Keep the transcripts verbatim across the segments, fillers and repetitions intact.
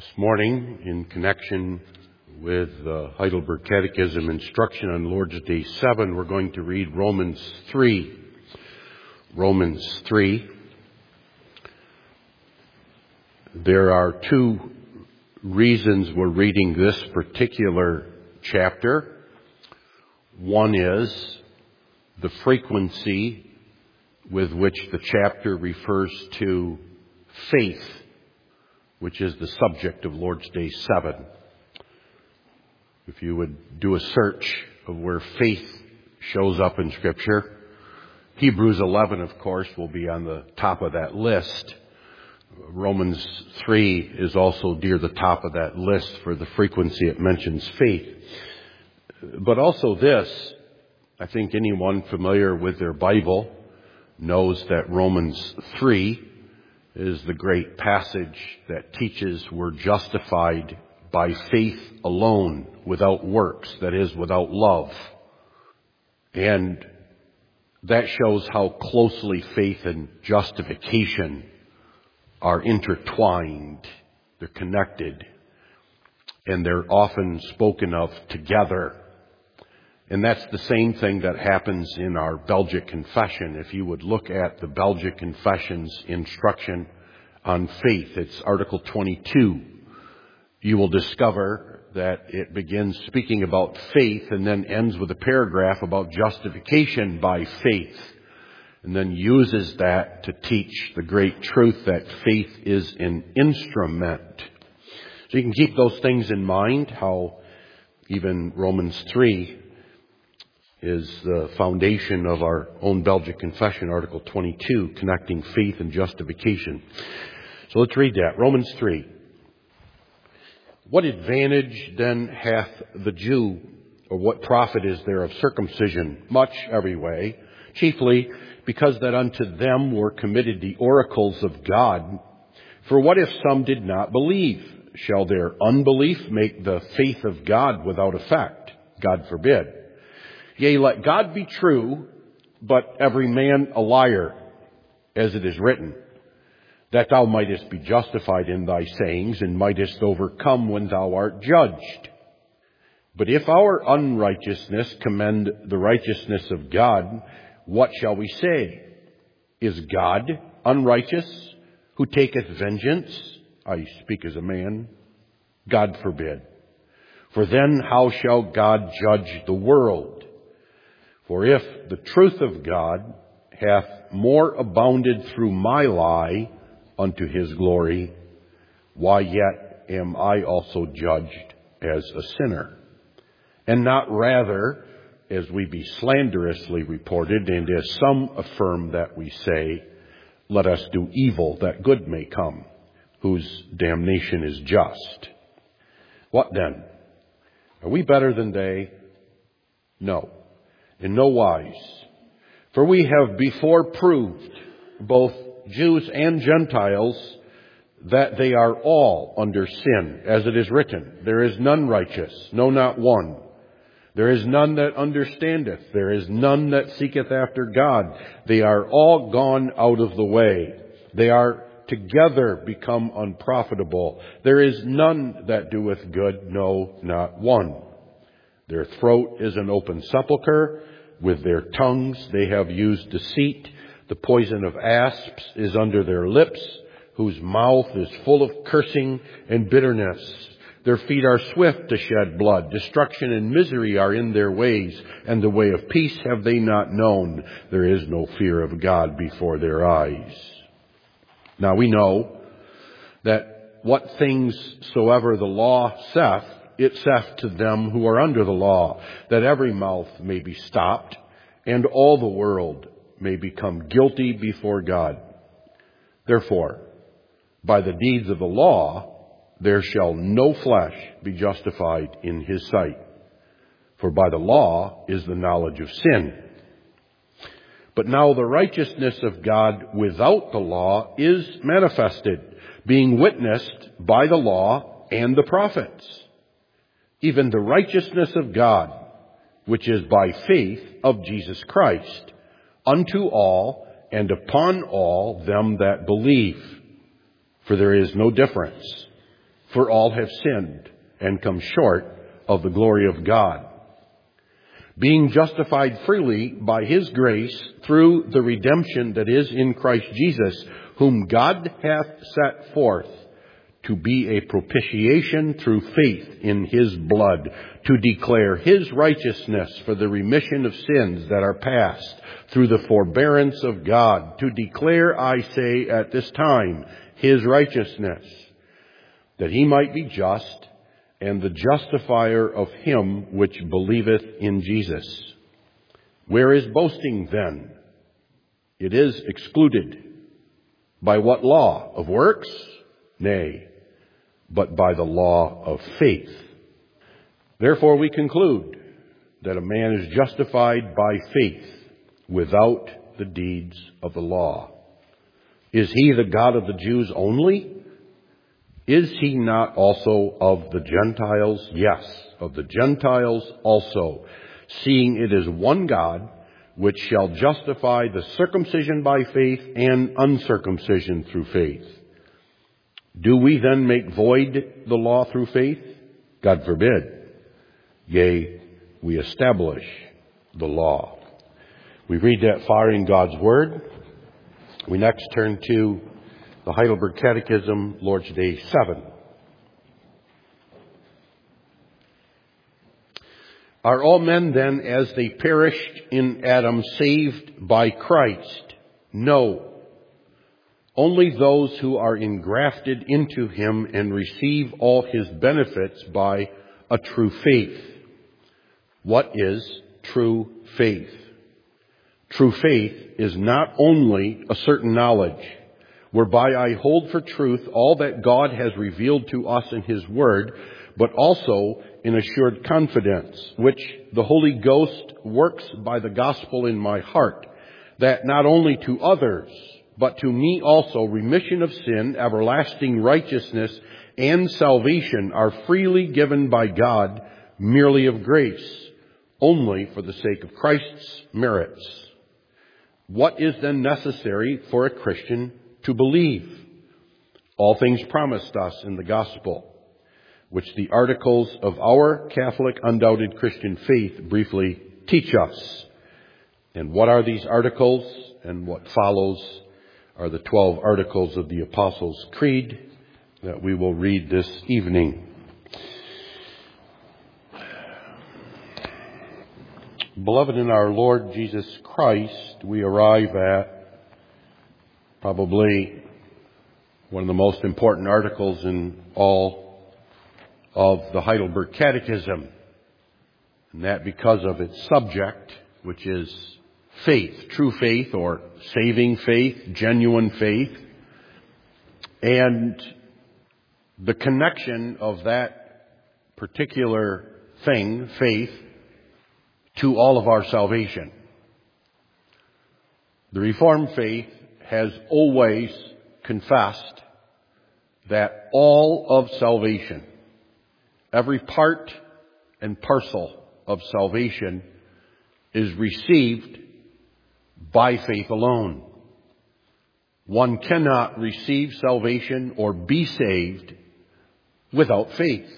This morning, in connection with the Heidelberg Catechism instruction on Lord's Day seven, we're going to read Romans three. Romans three. There are two reasons we're reading this particular chapter. One is the frequency with which the chapter refers to faith, which is the subject of Lord's Day seven. If you would do a search of where faith shows up in Scripture, Hebrews eleven, of course, will be on the top of that list. Romans three is also near the top of that list for the frequency it mentions faith. But also this, I think anyone familiar with their Bible knows that Romans three is the great passage that teaches we're justified by faith alone, without works, that is, without love. And that shows how closely faith and justification are intertwined, they're connected, and they're often spoken of together. And that's the same thing that happens in our Belgic Confession. If you would look at the Belgic Confession's instruction on faith, it's Article twenty-two. You will discover that it begins speaking about faith and then ends with a paragraph about justification by faith, and then uses that to teach the great truth that faith is an instrument. So you can keep those things in mind, how even Romans three is the foundation of our own Belgic Confession, Article twenty-two, connecting faith and justification. So let's read that. Romans three. What advantage then hath the Jew, or what profit is there of circumcision? Much every way, chiefly because that unto them were committed the oracles of God. For what if some did not believe? Shall their unbelief make the faith of God without effect? God forbid. Yea, let God be true, but every man a liar, as it is written, that thou mightest be justified in thy sayings, and mightest overcome when thou art judged. But if our unrighteousness commend the righteousness of God, what shall we say? Is God unrighteous, who taketh vengeance? I speak as a man. God forbid. For then how shall God judge the world? For if the truth of God hath more abounded through my lie unto his glory, why yet am I also judged as a sinner? And not rather as we be slanderously reported, and as some affirm that we say, let us do evil that good may come, whose damnation is just. What then? Are we better than they? No. In no wise. For we have before proved, both Jews and Gentiles, that they are all under sin, as it is written, there is none righteous, no, not one. There is none that understandeth, there is none that seeketh after God. They are all gone out of the way. They are together become unprofitable. There is none that doeth good, no, not one. Their throat is an open sepulchre. With their tongues they have used deceit. The poison of asps is under their lips, whose mouth is full of cursing and bitterness. Their feet are swift to shed blood. Destruction and misery are in their ways, and the way of peace have they not known. There is no fear of God before their eyes. Now we know that what things soever the law saith, it saith to them who are under the law, that every mouth may be stopped, and all the world may become guilty before God. Therefore, by the deeds of the law, there shall no flesh be justified in his sight. For by the law is the knowledge of sin. But now the righteousness of God without the law is manifested, being witnessed by the law and the prophets. Even the righteousness of God, which is by faith of Jesus Christ, unto all and upon all them that believe. For there is no difference. For all have sinned and come short of the glory of God, being justified freely by His grace through the redemption that is in Christ Jesus, whom God hath set forth to be a propitiation through faith in His blood, to declare His righteousness for the remission of sins that are past through the forbearance of God, to declare, I say, at this time, His righteousness, that He might be just and the justifier of him which believeth in Jesus. Where is boasting then? It is excluded. By what law? Of works? Nay, but by the law of faith. Therefore we conclude that a man is justified by faith without the deeds of the law. Is He the God of the Jews only? Is He not also of the Gentiles? Yes, of the Gentiles also, seeing it is one God, which shall justify the circumcision by faith and uncircumcision through faith. Do we then make void the law through faith? God forbid. Yea, we establish the law. We read that far in God's Word. We next turn to the Heidelberg Catechism, Lord's Day seven. Are all men then, as they perished in Adam, saved by Christ? No. Only those who are engrafted into Him and receive all His benefits by a true faith. What is true faith? True faith is not only a certain knowledge, whereby I hold for truth all that God has revealed to us in His Word, but also in assured confidence, which the Holy Ghost works by the gospel in my heart, that not only to others, but to me also remission of sin, everlasting righteousness, and salvation are freely given by God, merely of grace, only for the sake of Christ's merits. What is then necessary for a Christian to believe? All things promised us in the gospel, which the articles of our Catholic undoubted Christian faith briefly teach us. And what are these articles? And what follows are the twelve articles of the Apostles' Creed that we will read this evening. Beloved in our Lord Jesus Christ, we arrive at probably one of the most important articles in all of the Heidelberg Catechism, and that because of its subject, which is faith, true faith or saving faith, genuine faith, and the connection of that particular thing, faith, to all of our salvation. The Reformed faith has always confessed that all of salvation, every part and parcel of salvation, is received by faith alone. One cannot receive salvation or be saved without faith.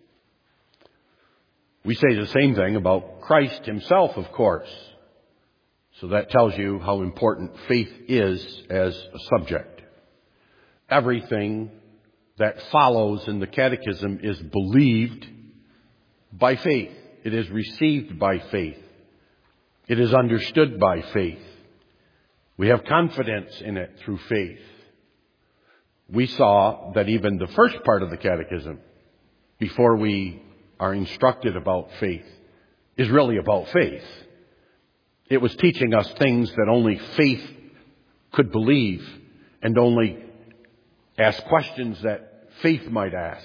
We say the same thing about Christ Himself, of course. So that tells you how important faith is as a subject. Everything that follows in the Catechism is believed by faith. It is received by faith. It is understood by faith. We have confidence in it through faith. We saw that even the first part of the Catechism, before we are instructed about faith, is really about faith. It was teaching us things that only faith could believe and only ask questions that faith might ask.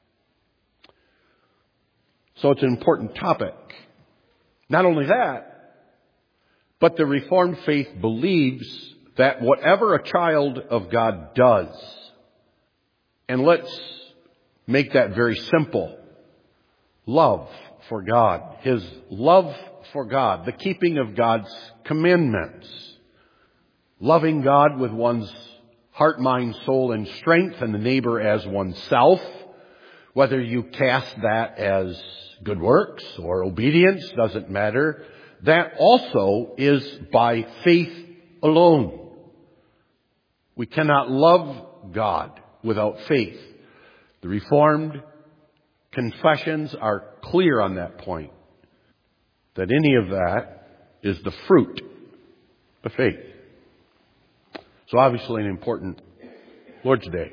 So it's an important topic. Not only that, but the Reformed faith believes that whatever a child of God does, and let's make that very simple, love for God, His love for God, the keeping of God's commandments, loving God with one's heart, mind, soul, and strength, and the neighbor as oneself, Whether you cast that as good works or obedience, doesn't matter. That also is by faith alone. We cannot love God without faith. The Reformed confessions are clear on that point, that any of that is the fruit of faith. So obviously an important Lord's Day.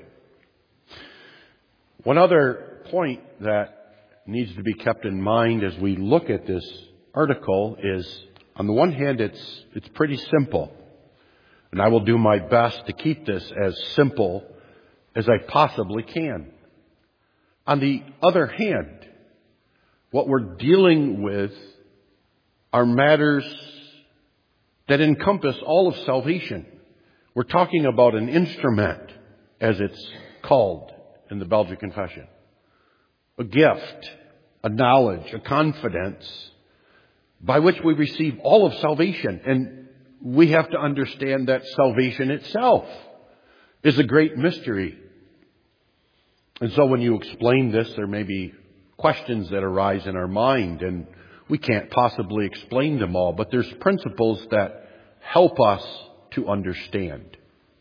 One other point that needs to be kept in mind as we look at this article is, on the one hand, it's it's pretty simple. And I will do my best to keep this as simple as I possibly can. On the other hand, what we're dealing with are matters that encompass all of salvation. We're talking about an instrument, as it's called in the Belgic Confession. A gift, a knowledge, a confidence by which we receive all of salvation. And we have to understand that salvation itself is a great mystery. And so when you explain this, there may be questions that arise in our mind, and we can't possibly explain them all, but there's principles that help us to understand.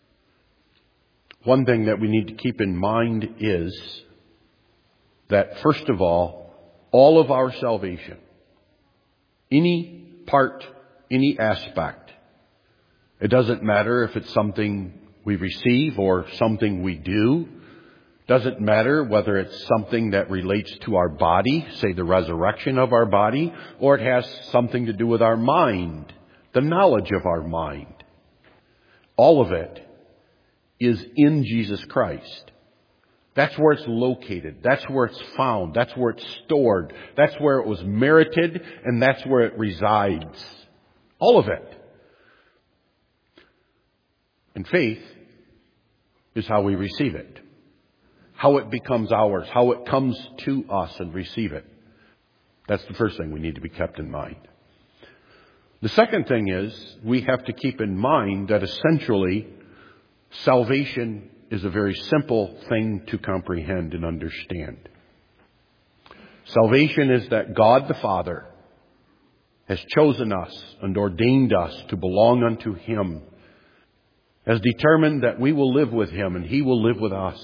One thing that we need to keep in mind is that, first of all, all of our salvation, any part, any aspect, it doesn't matter if it's something we receive or something we do. Doesn't matter whether it's something that relates to our body, say the resurrection of our body, or it has something to do with our mind, the knowledge of our mind. All of it is in Jesus Christ. That's where it's located. That's where it's found. That's where it's stored. That's where it was merited, and that's where it resides. All of it. And faith is how we receive it. How it becomes ours. How it comes to us and receive it. That's the first thing we need to be kept in mind. The second thing is we have to keep in mind that essentially salvation is a very simple thing to comprehend and understand. Salvation is that God the Father has chosen us and ordained us to belong unto Him, has determined that we will live with Him and He will live with us.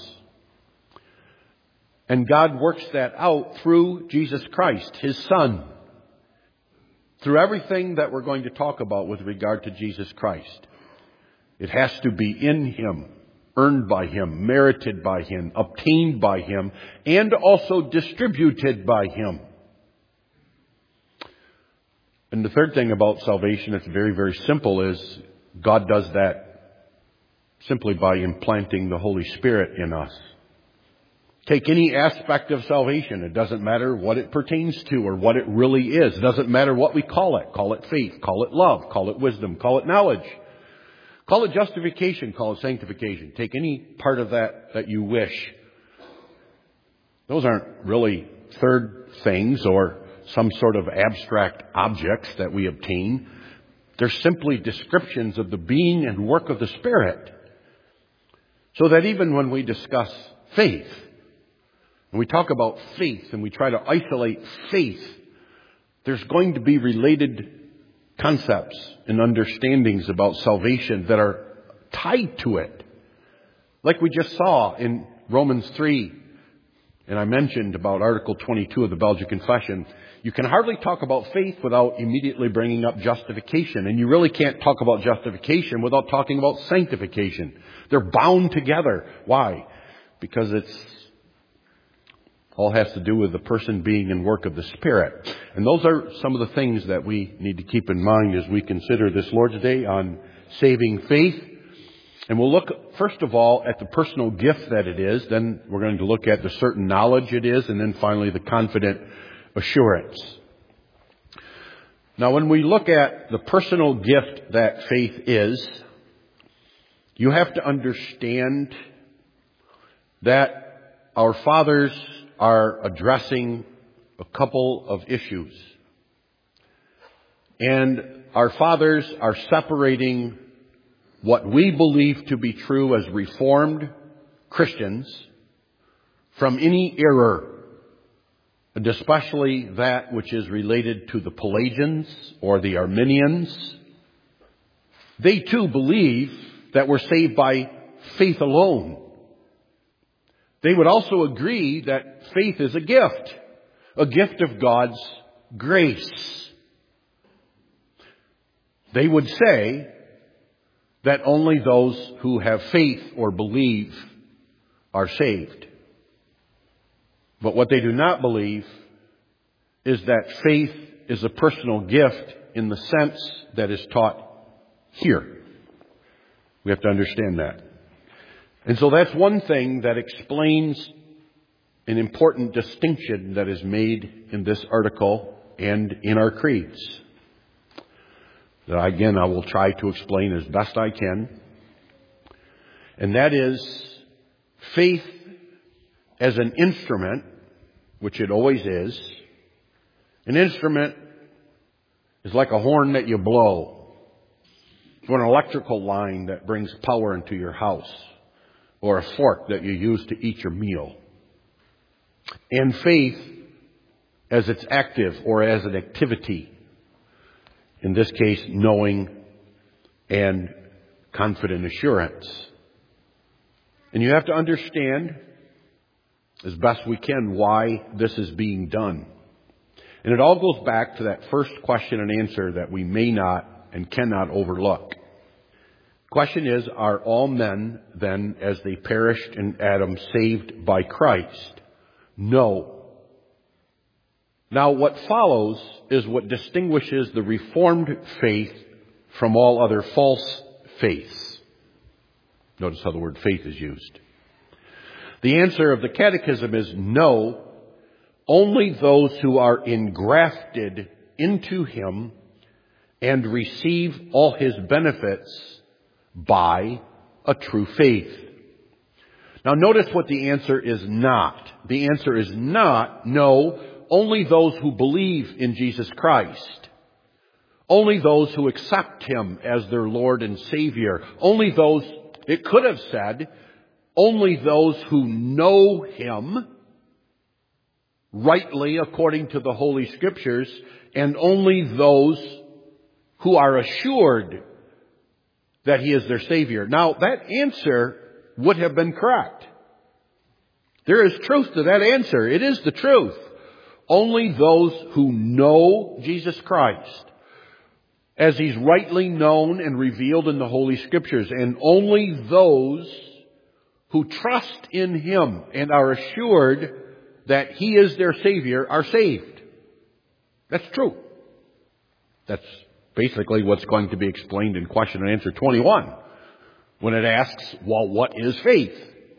And God works that out through Jesus Christ, His Son. Through everything that we're going to talk about with regard to Jesus Christ. It has to be in Him, earned by Him, merited by Him, obtained by Him, and also distributed by Him. And the third thing about salvation, it's very, very simple, is God does that simply by implanting the Holy Spirit in us. Take any aspect of salvation. It doesn't matter what it pertains to or what it really is. It doesn't matter what we call it. Call it faith. Call it love. Call it wisdom. Call it knowledge. Call it justification. Call it sanctification. Take any part of that that you wish. Those aren't really third things or some sort of abstract objects that we obtain. They're simply descriptions of the being and work of the Spirit. So that even when we discuss faith, when we talk about faith and we try to isolate faith, there's going to be related concepts and understandings about salvation that are tied to it. Like we just saw in Romans three, and I mentioned about Article twenty-two of the Belgic Confession, you can hardly talk about faith without immediately bringing up justification. And you really can't talk about justification without talking about sanctification. They're bound together. Why? Because it's all has to do with the person, being, and work of the Spirit. And those are some of the things that we need to keep in mind as we consider this Lord's Day on saving faith. And we'll look, first of all, at the personal gift that it is. Then we're going to look at the certain knowledge it is. And then finally, the confident assurance. Now, when we look at the personal gift that faith is, you have to understand that our fathers are addressing a couple of issues. And our fathers are separating what we believe to be true as Reformed Christians from any error, and especially that which is related to the Pelagians or the Arminians. They too believe that we're saved by faith alone. They would also agree that faith is a gift, a gift of God's grace. They would say that only those who have faith or believe are saved. But what they do not believe is that faith is a personal gift in the sense that is taught here. We have to understand that. And so that's one thing that explains an important distinction that is made in this article and in our creeds. That again, I will try to explain as best I can. And that is faith as an instrument, which it always is. An instrument is like a horn that you blow, or an electrical line that brings power into your house, or a fork that you use to eat your meal. And faith as its active or as an activity. In this case, knowing and confident assurance. And you have to understand, as best we can, why this is being done. And it all goes back to that first question and answer that we may not and cannot overlook. Question is, are all men then, as they perished in Adam, saved by Christ? No. Now, what follows is what distinguishes the Reformed faith from all other false faiths. Notice how the word faith is used. The answer of the Catechism is no. Only those who are engrafted into Him and receive all His benefits by a true faith. Now notice what the answer is not. The answer is not, no, only those who believe in Jesus Christ. Only those who accept Him as their Lord and Savior. Only those, it could have said, only those who know Him rightly according to the Holy Scriptures, and only those who are assured that He is their Savior. Now, that answer would have been correct. There is truth to that answer. It is the truth. Only those who know Jesus Christ, as He's rightly known and revealed in the Holy Scriptures, and only those who trust in Him and are assured that He is their Savior are saved. That's true. That's basically what's going to be explained in question and answer twenty-one, when it asks, well, what is faith?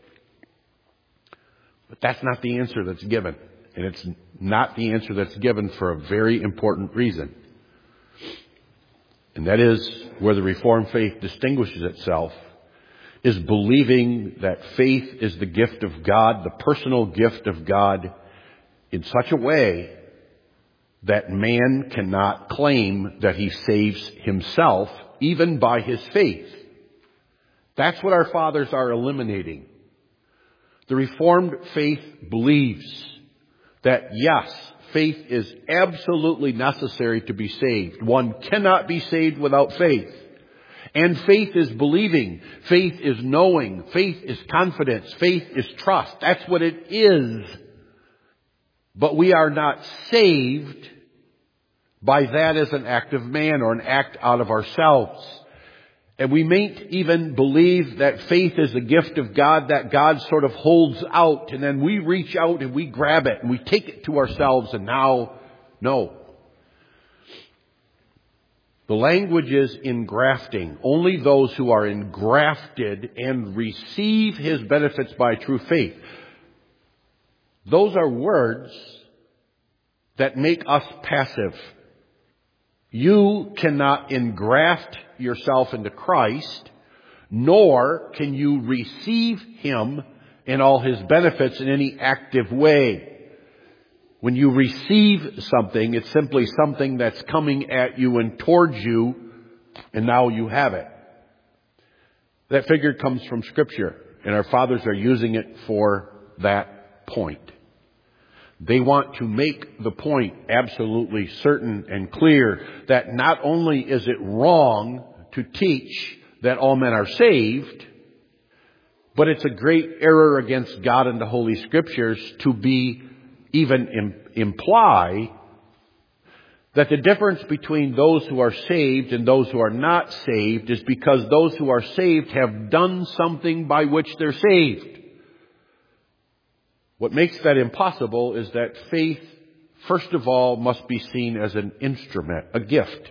But that's not the answer that's given. And it's not the answer that's given for a very important reason. And that is where the Reformed faith distinguishes itself, is believing that faith is the gift of God, the personal gift of God, in such a way that man cannot claim that he saves himself, even by his faith. That's what our fathers are eliminating. The Reformed faith believes that, yes, faith is absolutely necessary to be saved. One cannot be saved without faith. And faith is believing. Faith is knowing. Faith is confidence. Faith is trust. That's what it is. But we are not saved by that as an act of man or an act out of ourselves. And we mayn't even believe that faith is a gift of God that God sort of holds out, and then we reach out and we grab it and we take it to ourselves, and now, no. The language is engrafting. Only those who are engrafted and receive His benefits by true faith. Those are words that make us passive. You cannot engraft yourself into Christ, nor can you receive Him and all His benefits in any active way. When you receive something, it's simply something that's coming at you and towards you, and now you have it. That figure comes from Scripture, and our fathers are using it for that point. They want to make the point absolutely certain and clear that not only is it wrong to teach that all men are saved, but it's a great error against God and the Holy Scriptures to be even im- imply that the difference between those who are saved and those who are not saved is because those who are saved have done something by which they're saved. What makes that impossible is that faith, first of all, must be seen as an instrument, a gift,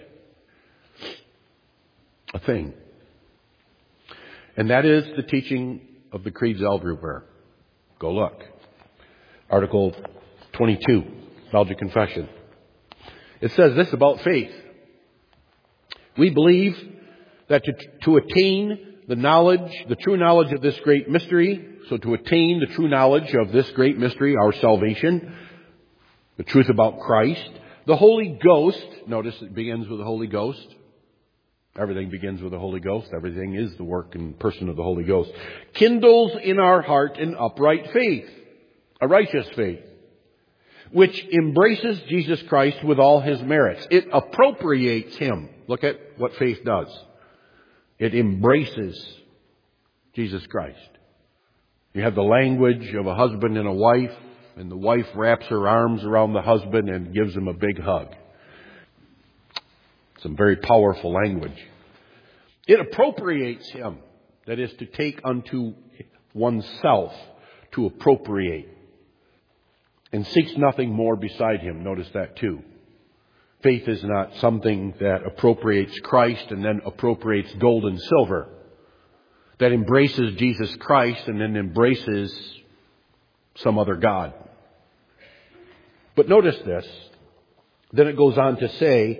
a thing. And that is the teaching of the Creeds Elderberg. Go look. Article twenty-two, Belgic Confession. It says this about faith. We believe that to, to attain the knowledge, the true knowledge of this great mystery, so to attain the true knowledge of this great mystery, our salvation, the truth about Christ, the Holy Ghost, notice it begins with the Holy Ghost. Everything begins with the Holy Ghost. Everything is the work and person of the Holy Ghost. Kindles in our heart an upright faith, a righteous faith, which embraces Jesus Christ with all His merits. It appropriates Him. Look at what faith does. It embraces Jesus Christ. You have the language of a husband and a wife, and the wife wraps her arms around the husband and gives him a big hug. Some very powerful language. It appropriates him. That is to take unto oneself, to appropriate. And seeks nothing more beside him. Notice that too. Faith is not something that appropriates Christ and then appropriates gold and silver. That embraces Jesus Christ and then embraces some other God. But notice this. Then it goes on to say,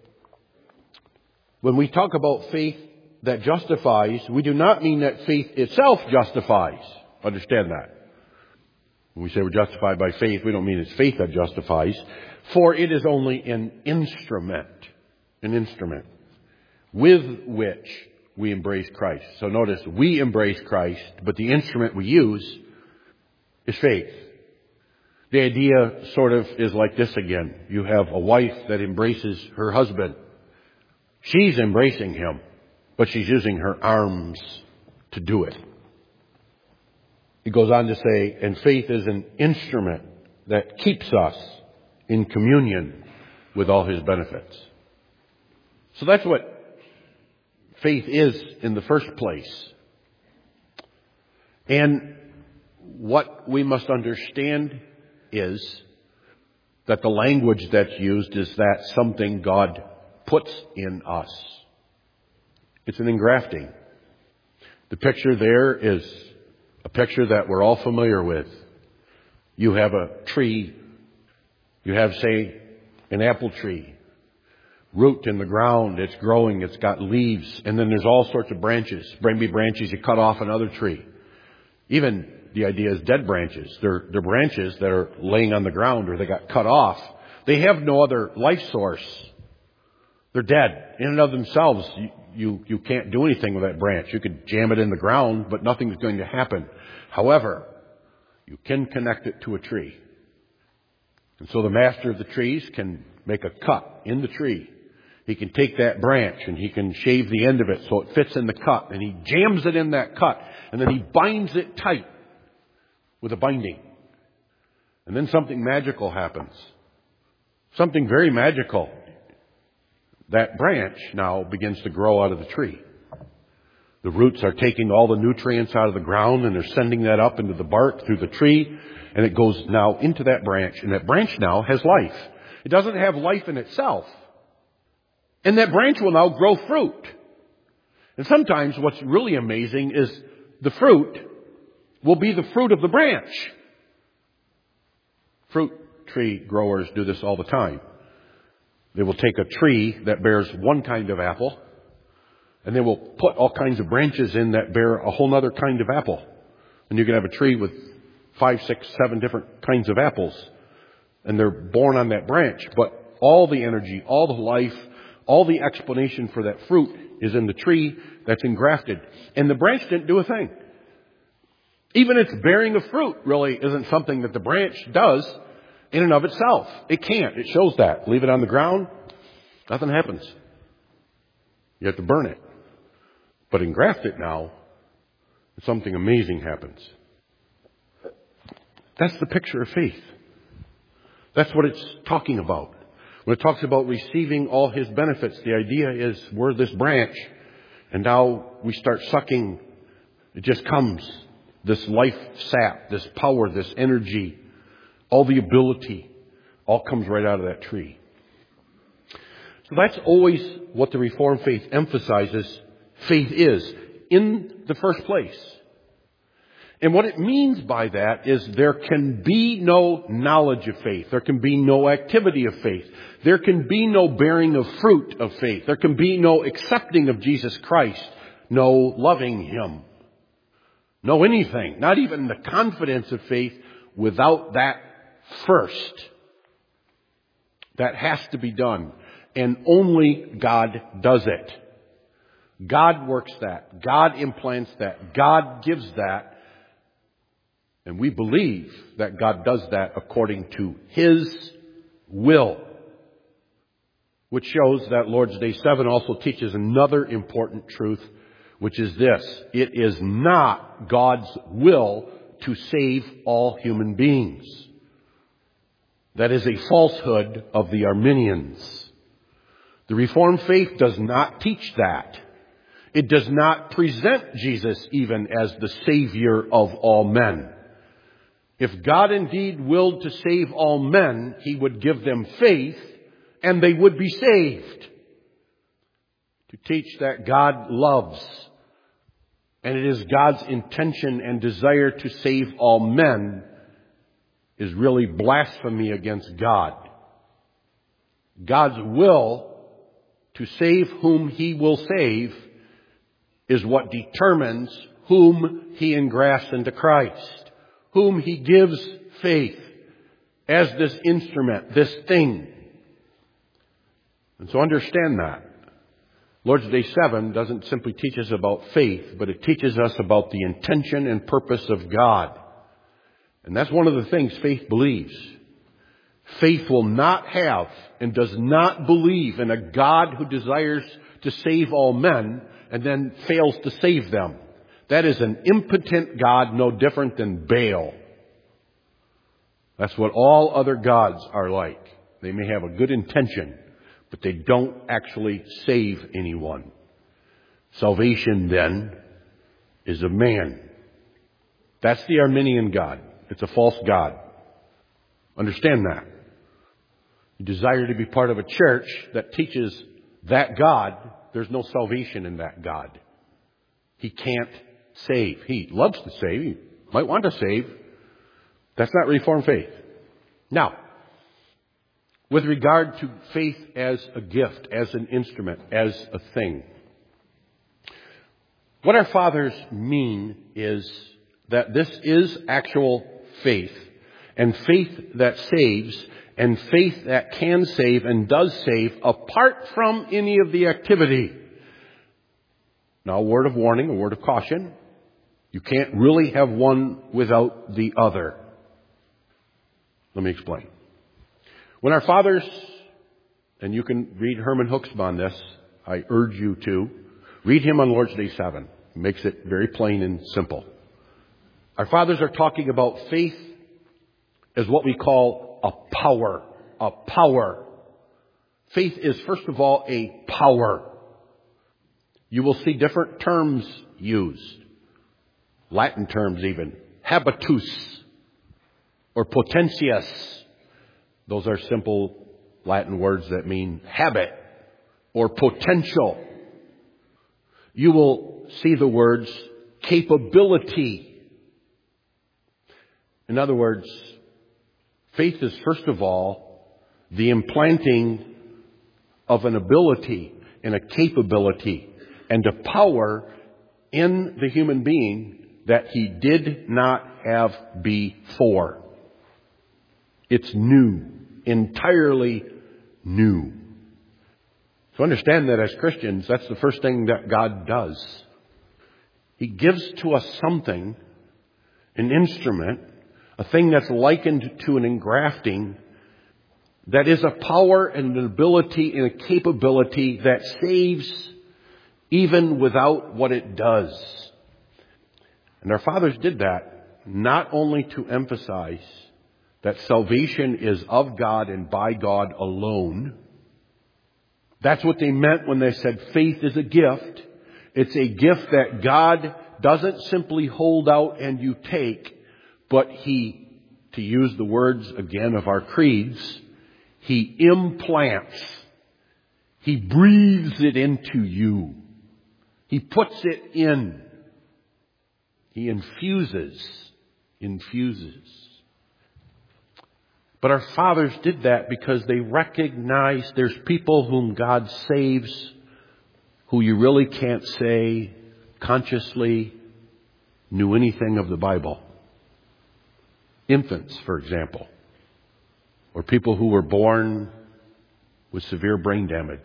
when we talk about faith that justifies, we do not mean that faith itself justifies. Understand that. When we say we're justified by faith, we don't mean it's faith that justifies. For it is only an instrument, an instrument with which we embrace Christ. So notice, we embrace Christ, but the instrument we use is faith. The idea sort of is like this again. You have a wife that embraces her husband. She's embracing him, but she's using her arms to do it. It goes on to say, and faith is an instrument that keeps us in communion with all His benefits. So that's what faith is in the first place. And what we must understand is that the language that's used is that something God puts in us. It's an engrafting. The picture there is a picture that we're all familiar with. You have a tree. You have, say, an apple tree. Root in the ground. It's growing. It's got leaves. And then there's all sorts of branches. Maybe branches you cut off another tree. Even the idea is dead branches. They're, they're branches that are laying on the ground or they got cut off. They have no other life source. They're dead. In and of themselves, you, you, you can't do anything with that branch. You could jam it in the ground, but nothing's going to happen. However, you can connect it to a tree. And so the master of the trees can make a cut in the tree. He can take that branch and he can shave the end of it so it fits in the cut. And he jams it in that cut. And then he binds it tight with a binding. And then something magical happens. Something very magical. That branch now begins to grow out of the tree. The roots are taking all the nutrients out of the ground and they're sending that up into the bark through the tree. And it goes now into that branch. And that branch now has life. It doesn't have life in itself. And that branch will now grow fruit. And sometimes what's really amazing is the fruit will be the fruit of the branch. Fruit tree growers do this all the time. They will take a tree that bears one kind of apple, and they will put all kinds of branches in that bear a whole other kind of apple. And you can have a tree with five, six, seven different kinds of apples. And they're born on that branch. But all the energy, all the life, all the explanation for that fruit is in the tree that's engrafted. And the branch didn't do a thing. Even its bearing of fruit really isn't something that the branch does in and of itself. It can't. It shows that. Leave it on the ground, nothing happens. You have to burn it. But engraft it now, something amazing happens. That's the picture of faith. That's what it's talking about. When it talks about receiving all His benefits, the idea is we're this branch, and now we start sucking. It just comes. This life sap, this power, this energy, all the ability, all comes right out of that tree. So that's always what the Reformed faith emphasizes faith is in the first place. And what it means by that is there can be no knowledge of faith. There can be no activity of faith. There can be no bearing of fruit of faith. There can be no accepting of Jesus Christ, no loving Him. No anything, not even the confidence of faith without that first. That has to be done. And only God does it. God works that. God implants that. God gives that. And we believe that God does that according to His will. Which shows that Lord's Day seven also teaches another important truth, which is this: it is not God's will to save all human beings. That is a falsehood of the Arminians. The Reformed faith does not teach that. It does not present Jesus even as the Savior of all men. If God indeed willed to save all men, He would give them faith and they would be saved. To teach that God loves, and it is God's intention and desire to save all men, is really blasphemy against God. God's will to save whom He will save is what determines whom He engrafts into Christ, whom He gives faith as this instrument, this thing. And so understand that. Lord's Day seven doesn't simply teach us about faith, but it teaches us about the intention and purpose of God. And that's one of the things faith believes. Faith will not have and does not believe in a God who desires to save all men and then fails to save them. That is an impotent God, no different than Baal. That's what all other gods are like. They may have a good intention, but they don't actually save anyone. Salvation, then, is of man. That's the Arminian God. It's a false God. Understand that. You desire to be part of a church that teaches that God, there's no salvation in that God. He can't save. He loves to save. He might want to save. That's not Reformed faith. Now, with regard to faith as a gift, as an instrument, as a thing, what our fathers mean is that this is actual faith, and faith that saves, and faith that can save and does save apart from any of the activity. Now, a word of warning, a word of caution. You can't really have one without the other. Let me explain. When our fathers, and you can read Herman Hoeksma on this, I urge you to, read him on Lord's Day seven. He makes it very plain and simple. Our fathers are talking about faith as what we call a power. A power. Faith is, first of all, a power. You will see different terms used. Latin terms even. Habitus or potentius. Those are simple Latin words that mean habit or potential. You will see the words capability. In other words, faith is first of all the implanting of an ability and a capability and a power in the human being that he did not have before. It's new, entirely new. So understand that as Christians, that's the first thing that God does. He gives to us something an instrument, a thing that's likened to an engrafting, that is a power and an ability and a capability that saves even without what it does. And our fathers did that not only to emphasize that salvation is of God and by God alone. That's what they meant when they said faith is a gift. It's a gift that God doesn't simply hold out and you take, but He, to use the words again of our creeds, He implants. He breathes it into you. He puts it in. He infuses. Infuses. But our fathers did that because they recognized there's people whom God saves who you really can't say consciously knew anything of the Bible. Infants, for example, or people who were born with severe brain damage.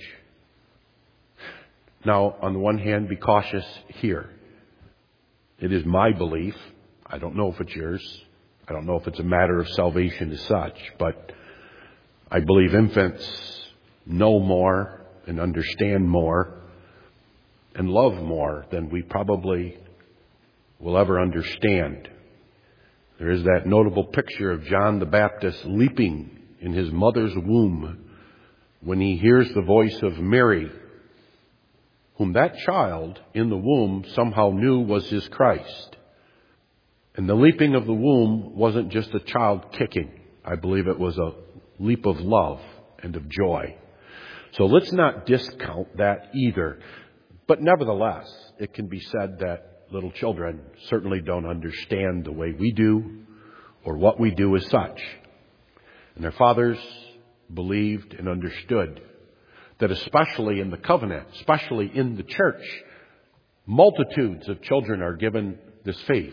Now, on the one hand, be cautious here. It is my belief, I don't know if it's yours, I don't know if it's a matter of salvation as such, but I believe infants know more and understand more and love more than we probably will ever understand. There is that notable picture of John the Baptist leaping in his mother's womb when he hears the voice of Mary, whom that child in the womb somehow knew was his Christ. And the leaping of the womb wasn't just a child kicking. I believe it was a leap of love and of joy. So let's not discount that either. But nevertheless, it can be said that little children certainly don't understand the way we do or what we do as such. And their fathers believed and understood that especially in the covenant, especially in the church, multitudes of children are given this faith.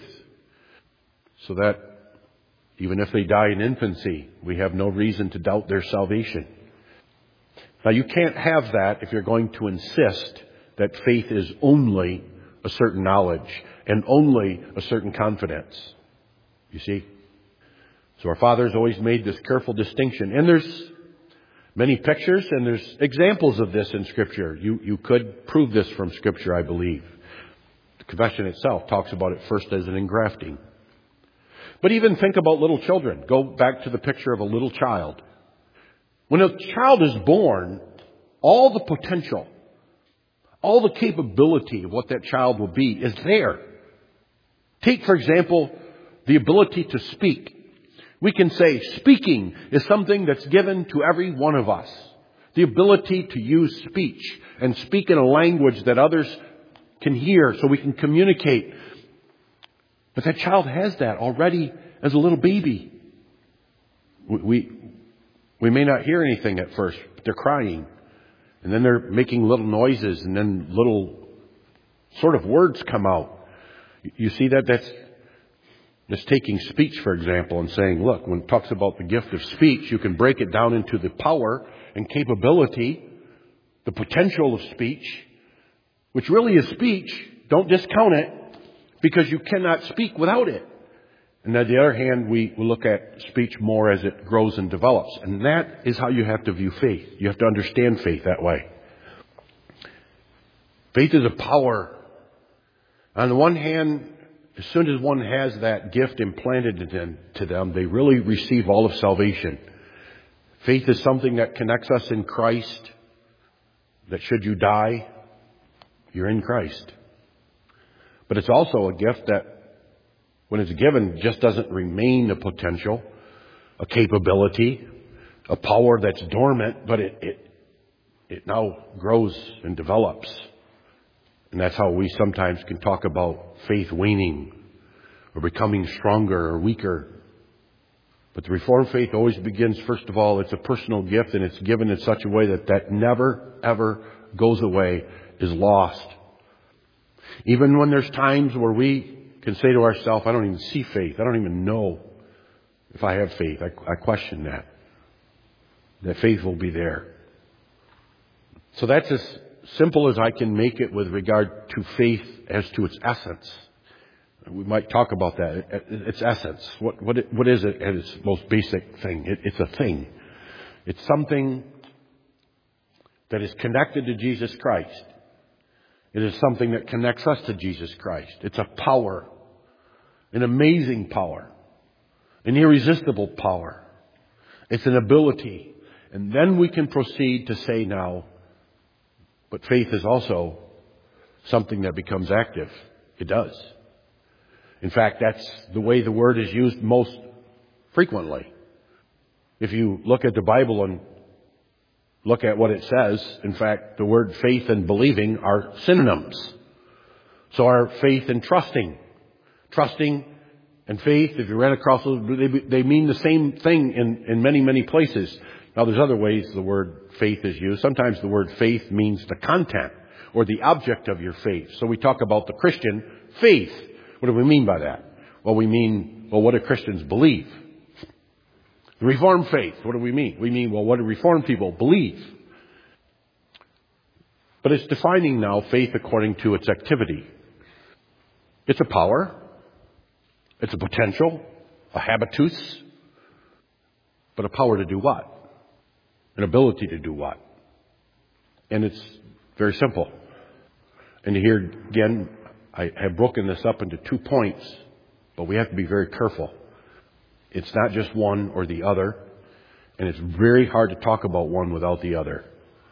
So that even if they die in infancy, we have no reason to doubt their salvation. Now, you can't have that if you're going to insist that faith is only a certain knowledge and only a certain confidence. You see? So our fathers always made this careful distinction. And there's many pictures and there's examples of this in Scripture. You, you could prove this from Scripture, I believe. The confession itself talks about it first as an engrafting. But even think about little children. Go back to the picture of a little child. When a child is born, all the potential, all the capability of what that child will be is there. Take, for example, the ability to speak. We can say speaking is something that's given to every one of us. The ability to use speech and speak in a language that others can hear so we can communicate. But that child has that already as a little baby. We, we, we may not hear anything at first, but they're crying. And then they're making little noises and then little sort of words come out. You see that? That's just taking speech, for example, and saying, look, when it talks about the gift of speech, you can break it down into the power and capability, the potential of speech, which really is speech. Don't discount it because you cannot speak without it. And on the other hand, we look at speech more as it grows and develops. And that is how you have to view faith. You have to understand faith that way. Faith is a power. On the one hand, as soon as one has that gift implanted into them, they really receive all of salvation. Faith is something that connects us in Christ, that should you die, you're in Christ. But it's also a gift that, when it's given, just doesn't remain a potential, a capability, a power that's dormant, but it, it, it now grows and develops. And that's how we sometimes can talk about faith waning or becoming stronger or weaker. But the Reformed faith always begins, first of all, it's a personal gift and it's given in such a way that that never, ever goes away, is lost. Even when there's times where we can say to ourselves, I don't even see faith. I don't even know if I have faith. I, I question that. That faith will be there. So that's as simple as I can make it with regard to faith as to its essence. We might talk about that. Its essence. What, what, it, what is it at its most basic thing? It, it's a thing. It's something that is connected to Jesus Christ. It is something that connects us to Jesus Christ. It's a power. An amazing power. An irresistible power. It's an ability. And then we can proceed to say now, but faith is also something that becomes active. It does. In fact, that's the way the word is used most frequently. If you look at the Bible and look at what it says, in fact, the word faith and believing are synonyms. So are faith and trusting. Trusting and faith, if you ran across those, they, they mean the same thing in, in many, many places. Now, there's other ways the word faith is used. Sometimes the word faith means the content or the object of your faith. So we talk about the Christian faith. What do we mean by that? Well, we mean, well, what do Christians believe? The Reformed faith, what do we mean? We mean, well, what do Reformed people believe? But it's defining now faith according to its activity. It's a power. It's a potential, a habitus. But a power to do what? An ability to do what? And it's very simple. And here again, I have broken this up into two points, but we have to be very careful. It's not just one or the other, and it's very hard to talk about one without the other.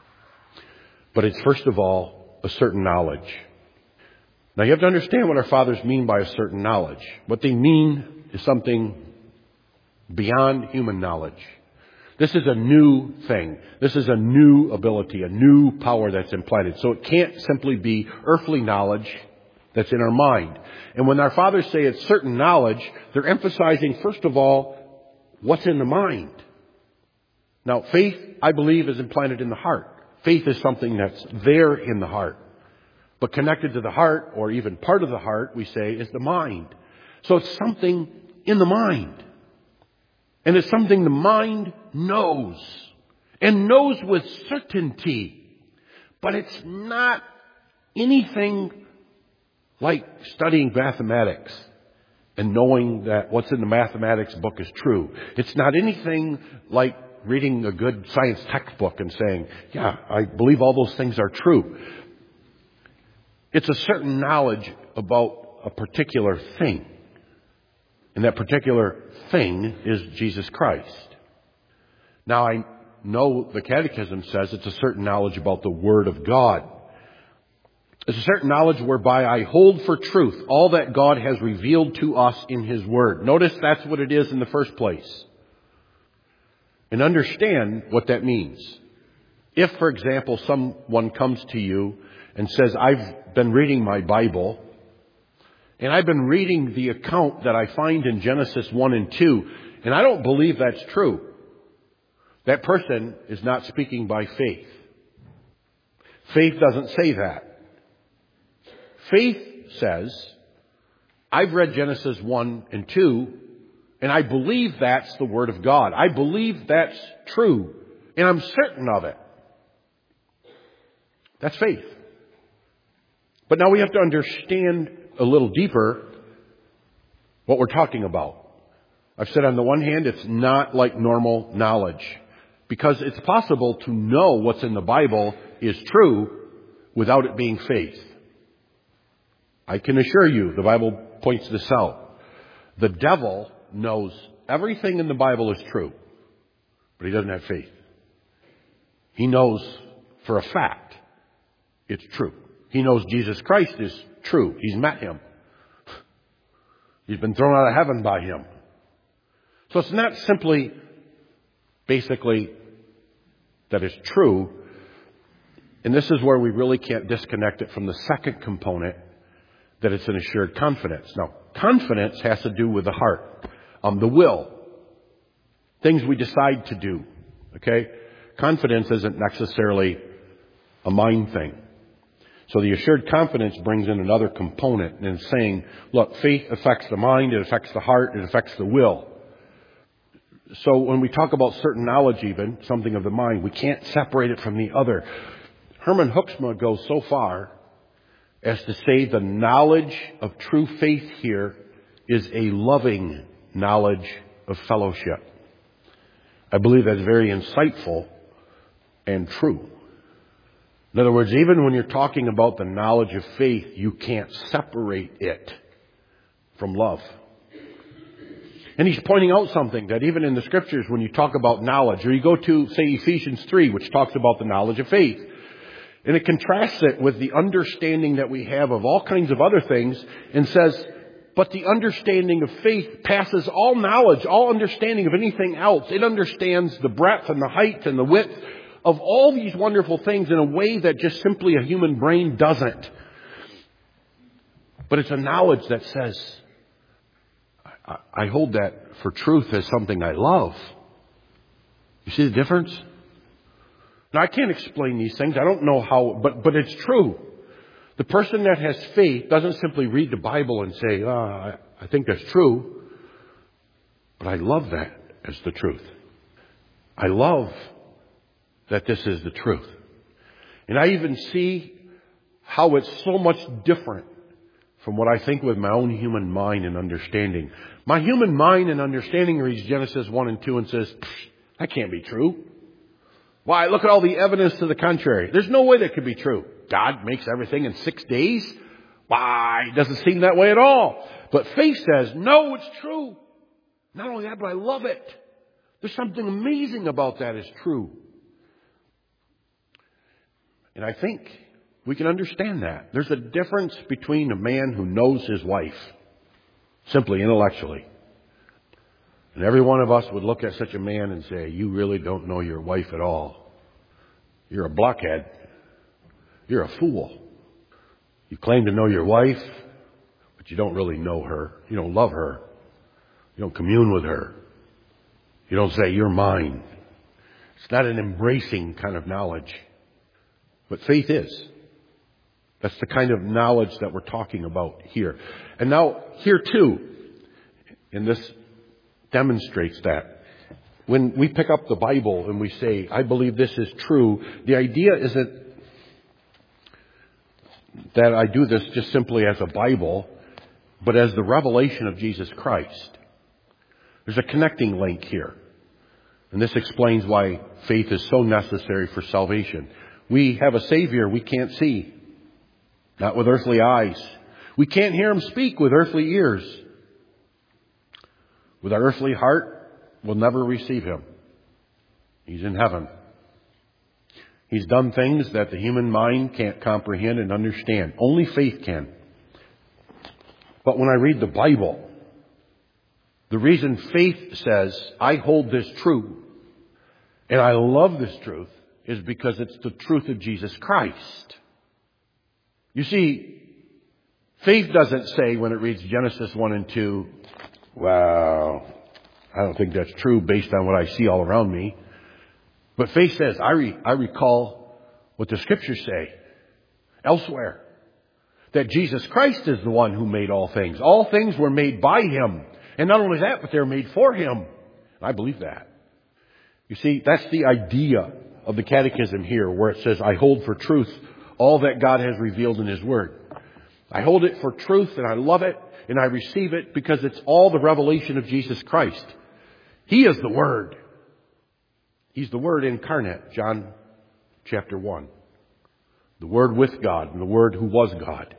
But it's first of all a certain knowledge. Now you have to understand what our fathers mean by a certain knowledge. What they mean is something beyond human knowledge. This is a new thing. This is a new ability, a new power that's implanted. So it can't simply be earthly knowledge that's in our mind. And when our fathers say it's certain knowledge, they're emphasizing, first of all, what's in the mind. Now, faith, I believe, is implanted in the heart. Faith is something that's there in the heart. But connected to the heart, or even part of the heart, we say, is the mind. So it's something in the mind. And it's something the mind knows. And knows with certainty. But it's not anything like studying mathematics and knowing that what's in the mathematics book is true. It's not anything like reading a good science textbook and saying, yeah, I believe all those things are true. It's a certain knowledge about a particular thing. And that particular thing is Jesus Christ. Now, I know the Catechism says it's a certain knowledge about the Word of God. It's a certain knowledge whereby I hold for truth all that God has revealed to us in His Word. Notice that's what it is in the first place. And understand what that means. If, for example, someone comes to you and says, I've been reading my Bible, and I've been reading the account that I find in Genesis one and two, and I don't believe that's true, that person is not speaking by faith. Faith doesn't say that. Faith says, I've read Genesis one and two, and I believe that's the Word of God. I believe that's true, and I'm certain of it. That's faith. But now we have to understand a little deeper what we're talking about. I've said on the one hand, it's not like normal knowledge, because it's possible to know what's in the Bible is true without it being faith. I can assure you, the Bible points this out. The devil knows everything in the Bible is true, but he doesn't have faith. He knows for a fact it's true. He knows Jesus Christ is true. He's met Him. He's been thrown out of heaven by Him. So it's not simply, basically, that it's true. And this is where we really can't disconnect it from the second component, that it's an assured confidence. Now, confidence has to do with the heart, um, the will, things we decide to do. Okay? Confidence isn't necessarily a mind thing. So the assured confidence brings in another component and is saying, look, faith affects the mind, it affects the heart, it affects the will. So when we talk about certain knowledge even, something of the mind, we can't separate it from the other. Herman Hoeksma goes so far as to say the knowledge of true faith here is a loving knowledge of fellowship. I believe that's very insightful and true. In other words, even when you're talking about the knowledge of faith, you can't separate it from love. And he's pointing out something that even in the scriptures, when you talk about knowledge, or you go to, say, Ephesians three, which talks about the knowledge of faith, and it contrasts it with the understanding that we have of all kinds of other things, and says, but the understanding of faith passes all knowledge, all understanding of anything else. It understands the breadth and the height and the width of all these wonderful things in a way that just simply a human brain doesn't. But it's a knowledge that says, I, I hold that for truth as something I love. You see the difference? Now, I can't explain these things. I don't know how, but, but it's true. The person that has faith doesn't simply read the Bible and say, oh, I, I think that's true. But I love that as the truth. I love that this is the truth. And I even see how it's so much different from what I think with my own human mind and understanding. My human mind and understanding reads Genesis one and two and says, that can't be true. Why? Look at all the evidence to the contrary. There's no way that could be true. God makes everything in six days? Why? It doesn't seem that way at all. But faith says, no, it's true. Not only that, but I love it. There's something amazing about that is true. And I think we can understand that. There's a difference between a man who knows his wife, simply intellectually. And every one of us would look at such a man and say, you really don't know your wife at all. You're a blockhead. You're a fool. You claim to know your wife, but you don't really know her. You don't love her. You don't commune with her. You don't say, you're mine. It's not an embracing kind of knowledge. But faith is. That's the kind of knowledge that we're talking about here. And now, here too, and this demonstrates that. When we pick up the Bible and we say, I believe this is true, the idea isn't that I do this just simply as a Bible, but as the revelation of Jesus Christ. There's a connecting link here. And this explains why faith is so necessary for salvation. We have a Savior we can't see, not with earthly eyes. We can't hear Him speak with earthly ears. With our earthly heart, we'll never receive Him. He's in heaven. He's done things that the human mind can't comprehend and understand. Only faith can. But when I read the Bible, the reason faith says, I hold this true, and I love this truth, is because it's the truth of Jesus Christ. You see, faith doesn't say when it reads Genesis one and two, well, I don't think that's true based on what I see all around me. But faith says, I, re- I recall what the Scriptures say elsewhere. That Jesus Christ is the one who made all things. All things were made by Him. And not only that, but they're made for Him. I believe that. You see, that's the idea of the Catechism here, where it says, I hold for truth all that God has revealed in His Word. I hold it for truth and I love it and I receive it because it's all the revelation of Jesus Christ. He is the Word. He's the Word incarnate, John chapter one. The Word with God and the Word who was God.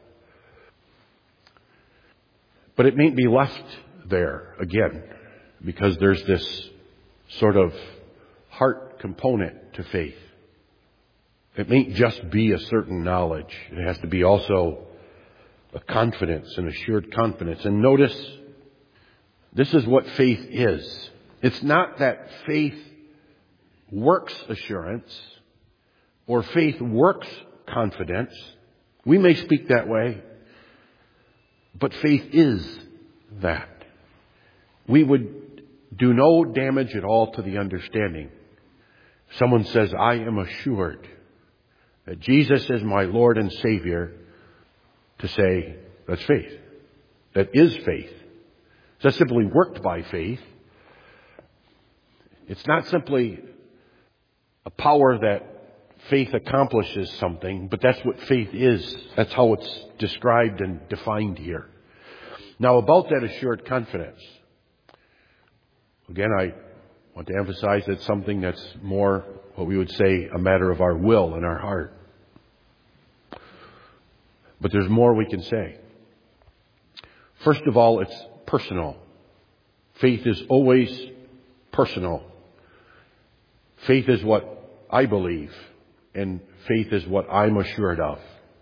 But it mayn't be left there again, because there's this sort of heart component to faith. It mayn't just be a certain knowledge. It has to be also a confidence, an assured confidence. And notice, this is what faith is. It's not that faith works assurance or faith works confidence. We may speak that way, but faith is that. We would do no damage at all to the understanding. Someone says, I am assured that Jesus is my Lord and Savior, to say, that's faith. That is faith. It's not simply worked by faith. It's not simply a power that faith accomplishes something, but that's what faith is. That's how it's described and defined here. Now, about that assured confidence, again, I want to emphasize it's something that's more, what we would say, a matter of our will and our heart. But there's more we can say. First of all, it's personal. Faith is always personal. Faith is what I believe, and faith is what I'm assured of.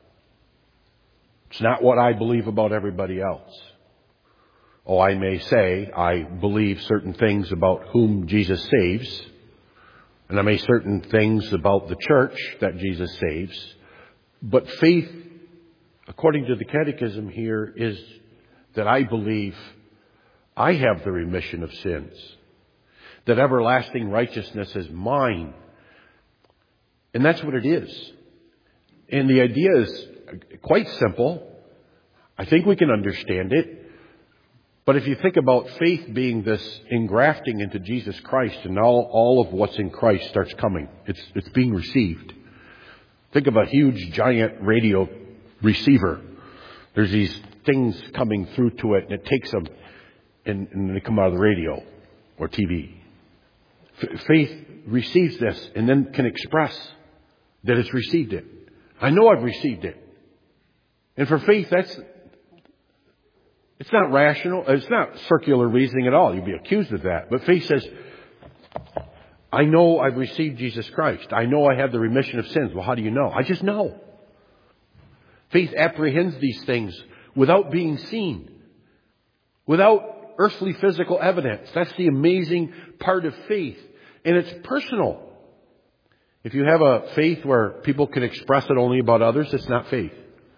It's not what I believe about everybody else. Oh, I may say I believe certain things about whom Jesus saves, and I may certain things about the church that Jesus saves, but faith, according to the Catechism here, is that I believe I have the remission of sins, that everlasting righteousness is mine. And that's what it is. And the idea is quite simple. I think we can understand it. But if you think about faith being this engrafting into Jesus Christ, and all, all of what's in Christ starts coming, it's, it's being received. Think of a huge, giant radio receiver. There's these things coming through to it, and it takes them, and, and they come out of the radio or T V. F- faith receives this and then can express that it's received it. I know I've received it. And for faith, that's, it's not rational. It's not circular reasoning at all. You'd be accused of that. But faith says, I know I've received Jesus Christ. I know I have the remission of sins. Well, how do you know? I just know. Faith apprehends these things without being seen, without earthly physical evidence. That's the amazing part of faith. And it's personal. If you have a faith where people can express it only about others, it's not faith.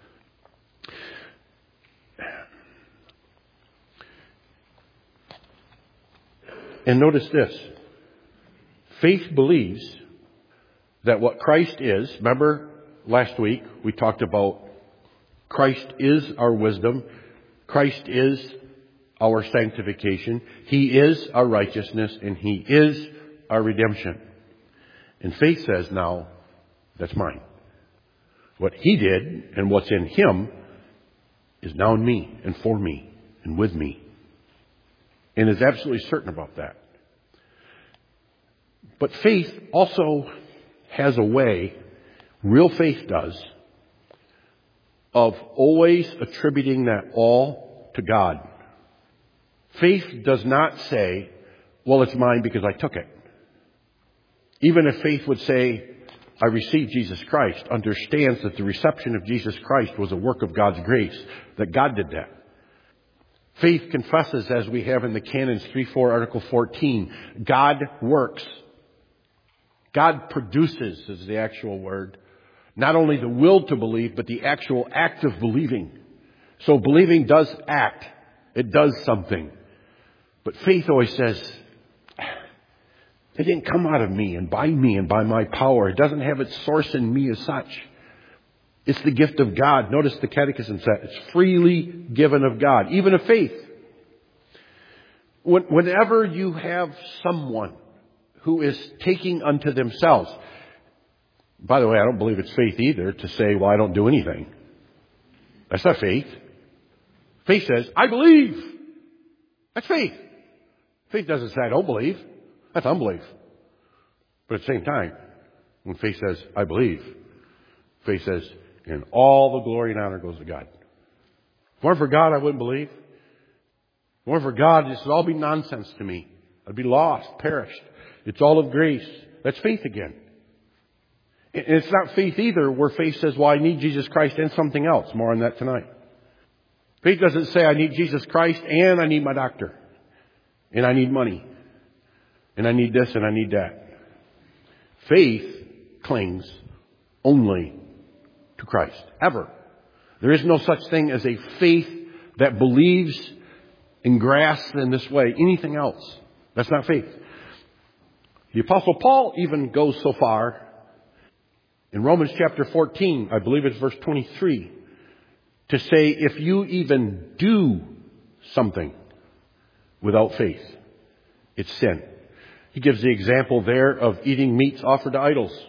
And notice this. Faith believes that what Christ is, remember last week we talked about Christ is our wisdom. Christ is our sanctification. He is our righteousness, and He is our redemption. And faith says now, that's mine. What He did and what's in Him is now in me and for me and with me. And is absolutely certain about that. But faith also has a way, real faith does, of always attributing that all to God. Faith does not say, well, it's mine because I took it. Even if faith would say, I received Jesus Christ, understands that the reception of Jesus Christ was a work of God's grace, that God did that. Faith confesses, as we have in the Canons three four, Article fourteen, God works. God produces, is the actual word, not only the will to believe, but the actual act of believing. So believing does act. It does something. But faith always says, it didn't come out of me and by me and by my power. It doesn't have its source in me as such. It's the gift of God. Notice the Catechism said it's freely given of God, even of faith. Whenever you have someone who is taking unto themselves, by the way, I don't believe it's faith either to say, well, I don't do anything. That's not faith. Faith says, I believe. That's faith. Faith doesn't say, I don't believe. That's unbelief. But at the same time, when faith says, I believe, faith says, and all the glory and honor goes to God. If it weren't for God, I wouldn't believe. If it weren't for God, this would all be nonsense to me. I'd be lost, perished. It's all of grace. That's faith again. And it's not faith either where faith says, well, I need Jesus Christ and something else. More on that tonight. Faith doesn't say I need Jesus Christ and I need my doctor. And I need money. And I need this and I need that. Faith clings only to Christ. Ever. There is no such thing as a faith that believes and grasps in this way anything else. That's not faith. The Apostle Paul even goes so far in Romans chapter fourteen, I believe it's verse twenty-three, to say if you even do something without faith, it's sin. He gives the example there of eating meats offered to idols. It's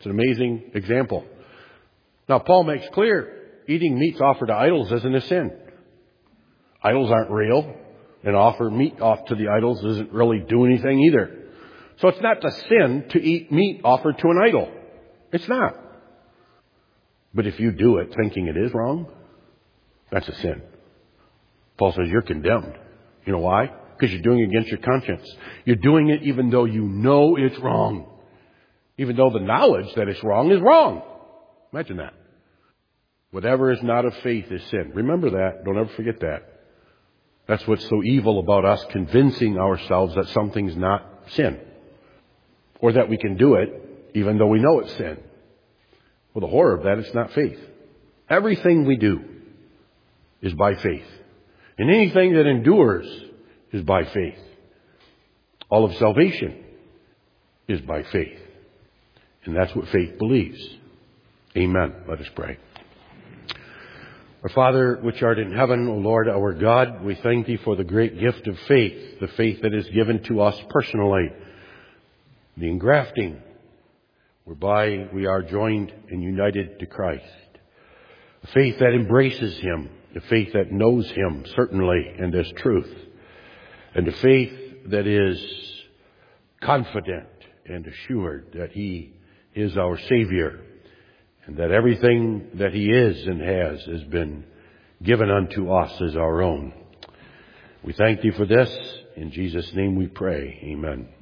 an amazing example. Now, Paul makes clear eating meats offered to idols isn't a sin. Idols aren't real, and offer meat off to the idols doesn't really do anything either. So it's not a sin to eat meat offered to an idol. It's not. But if you do it thinking it is wrong, that's a sin. Paul says you're condemned. You know why? Because you're doing it against your conscience. You're doing it even though you know it's wrong. Even though the knowledge that it's wrong is wrong. Imagine that. Whatever is not of faith is sin. Remember that. Don't ever forget that. That's what's so evil about us convincing ourselves that something's not sin. Or that we can do it even though we know it's sin. Well, the horror of that, it's not faith. Everything we do is by faith. And anything that endures is by faith. All of salvation is by faith. And that's what faith believes. Amen. Let us pray. Our Father, which art in heaven, O Lord, our God, we thank Thee for the great gift of faith, the faith that is given to us personally, the engrafting, whereby we are joined and united to Christ, a faith that embraces Him, a faith that knows Him certainly and as truth, and a faith that is confident and assured that He is our Savior, and that everything that He is and has has been given unto us as our own. We thank Thee for this. In Jesus' name we pray. Amen.